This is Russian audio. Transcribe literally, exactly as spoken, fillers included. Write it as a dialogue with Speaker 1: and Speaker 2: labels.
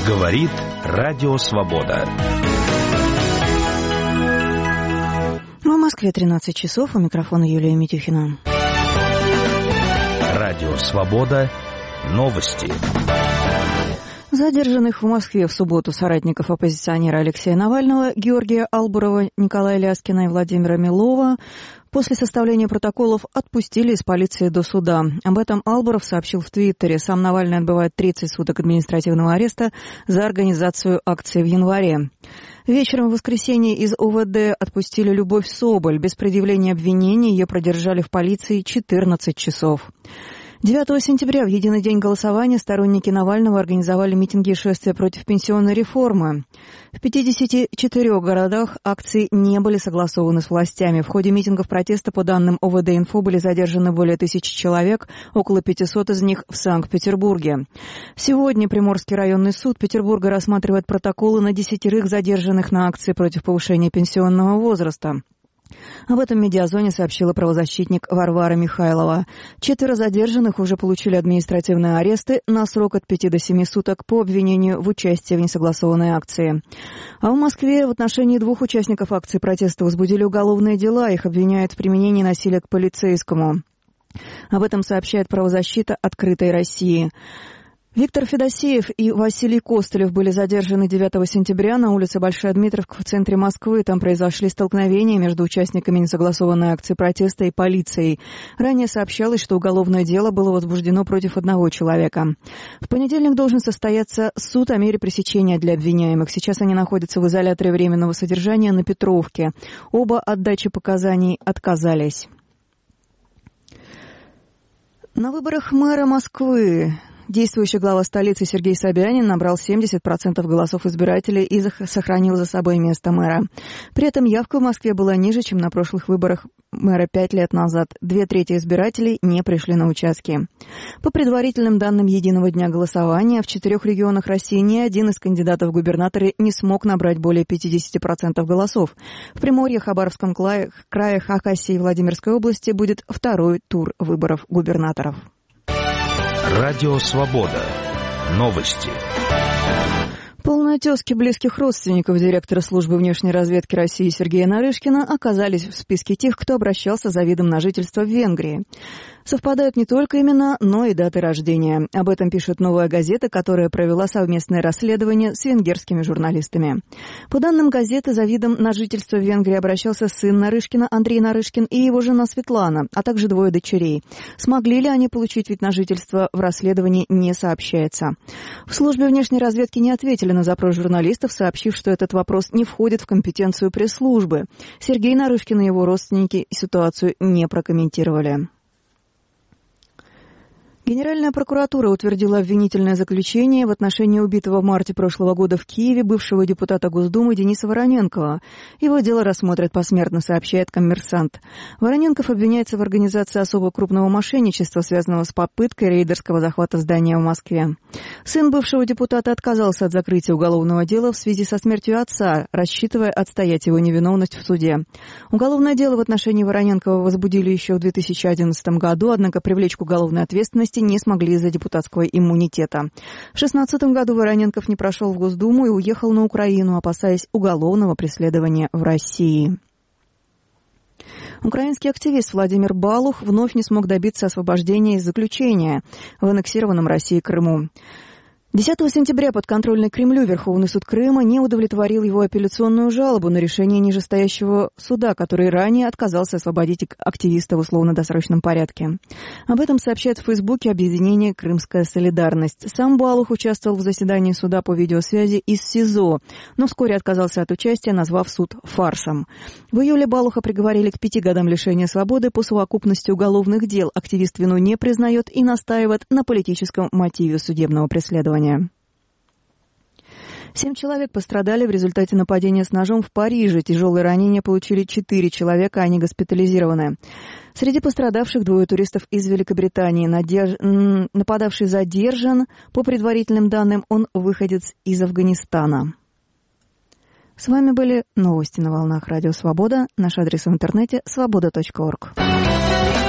Speaker 1: Говорит Радио Свобода.
Speaker 2: В Москве тринадцать часов. У микрофона Юлия Митюхина.
Speaker 1: Радио Свобода. Новости.
Speaker 2: Задержанных в Москве в субботу соратников оппозиционера Алексея Навального, Георгия Албурова, Николая Ляскина и Владимира Милова после составления протоколов отпустили из полиции до суда. Об этом Албуров сообщил в Твиттере. Сам Навальный отбывает тридцать суток административного ареста за организацию акции в январе. Вечером в воскресенье из ОВД отпустили Любовь Соболь. Без предъявления обвинений ее продержали в полиции четырнадцать часов. девятого сентября, в единый день голосования, сторонники Навального организовали митинги и шествия против пенсионной реформы. В пятидесяти четырёх городах акции не были согласованы с властями. В ходе митингов протеста, по данным ОВД-инфо, были задержаны более тысячи человек, около пятисот из них в Санкт-Петербурге. Сегодня Приморский районный суд Петербурга рассматривает протоколы на десятерых задержанных на акции против повышения пенсионного возраста. Об этом Медиазоне сообщила правозащитник Варвара Михайлова. Четверо задержанных уже получили административные аресты на срок от пяти до семи суток по обвинению в участии в несогласованной акции. А в Москве в отношении двух участников акции протеста возбудили уголовные дела. Их обвиняют в применении насилия к полицейскому. Об этом сообщает правозащита «Открытой России». Виктор Федосеев и Василий Костылев были задержаны девятого сентября на улице Большая Дмитровка в центре Москвы. Там произошли столкновения между участниками несогласованной акции протеста и полицией. Ранее сообщалось, что уголовное дело было возбуждено против одного человека. В понедельник должен состояться суд о мере пресечения для обвиняемых. Сейчас они находятся в изоляторе временного содержания на Петровке. Оба от дачи показаний отказались. На выборах мэра Москвы действующий глава столицы Сергей Собянин набрал семьдесят процентов голосов избирателей и сохранил за собой место мэра. При этом явка в Москве была ниже, чем на прошлых выборах мэра пять лет назад. Две трети избирателей не пришли на участки. По предварительным данным единого дня голосования, в четырех регионах России ни один из кандидатов в губернаторы не смог набрать более пятьдесят процентов голосов. В Приморье, Хабаровском крае, Хакасии и Владимирской области будет второй тур выборов губернаторов.
Speaker 1: Радио Свобода. Новости.
Speaker 2: Полные тезки близких родственников директора службы внешней разведки России Сергея Нарышкина оказались в списке тех, кто обращался за видом на жительство в Венгрии. Совпадают не только имена, но и даты рождения. Об этом пишет «Новая газета», которая провела совместное расследование с венгерскими журналистами. По данным газеты, за видом на жительство в Венгрии обращался сын Нарышкина Андрей Нарышкин и его жена Светлана, а также двое дочерей. Смогли ли они получить вид на жительство, в расследовании не сообщается. В службе внешней разведки не ответили на запрос журналистов, сообщив, что этот вопрос не входит в компетенцию пресс-службы. Сергей Нарышкин и его родственники ситуацию не прокомментировали. Генеральная прокуратура утвердила обвинительное заключение в отношении убитого в марте прошлого года в Киеве бывшего депутата Госдумы Дениса Вороненкова. Его дело рассмотрят посмертно, сообщает «Коммерсант». Вороненков обвиняется в организации особо крупного мошенничества, связанного с попыткой рейдерского захвата здания в Москве. Сын бывшего депутата отказался от закрытия уголовного дела в связи со смертью отца, рассчитывая отстоять его невиновность в суде. Уголовное дело в отношении Вороненкова возбудили еще в две тысячи одиннадцатом году, однако привлечь к уголовной ответственности не смогли из-за депутатского иммунитета. В две тысячи шестнадцатом году Вороненков не прошел в Госдуму и уехал на Украину, опасаясь уголовного преследования в России. Украинский активист Владимир Балух вновь не смог добиться освобождения из заключения в аннексированном Россией Крыму. десятого сентября подконтрольный Кремлю Верховный суд Крыма не удовлетворил его апелляционную жалобу на решение нижестоящего суда, который ранее отказался освободить активиста в условно-досрочном порядке. Об этом сообщает в Фейсбуке объединение «Крымская солидарность». Сам Балух участвовал в заседании суда по видеосвязи из СИЗО, но вскоре отказался от участия, назвав суд фарсом. В июле Балуха приговорили к пяти годам лишения свободы по совокупности уголовных дел. Активист вину не признает и настаивает на политическом мотиве судебного преследования. Семь человек пострадали в результате нападения с ножом в Париже. Тяжелые ранения получили четыре человека, они госпитализированы. Среди пострадавших двое туристов из Великобритании. Надеж... Нападавший задержан. По предварительным данным, он выходец из Афганистана. С вами были новости на волнах Радио Свобода. Наш адрес в интернете свобода точка орг.